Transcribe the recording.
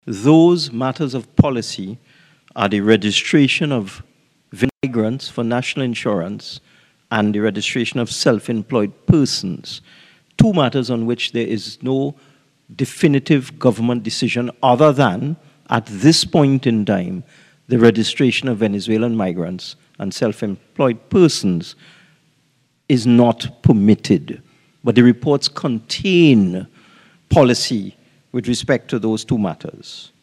Those matters of policy are the registration of migrants for national insurance and the registration of self-employed persons. Two matters on which there is no definitive government decision other than, at this point in time, the registration of Venezuelan migrants and self-employed persons is not permitted. But the reports contain policy with respect to those two matters.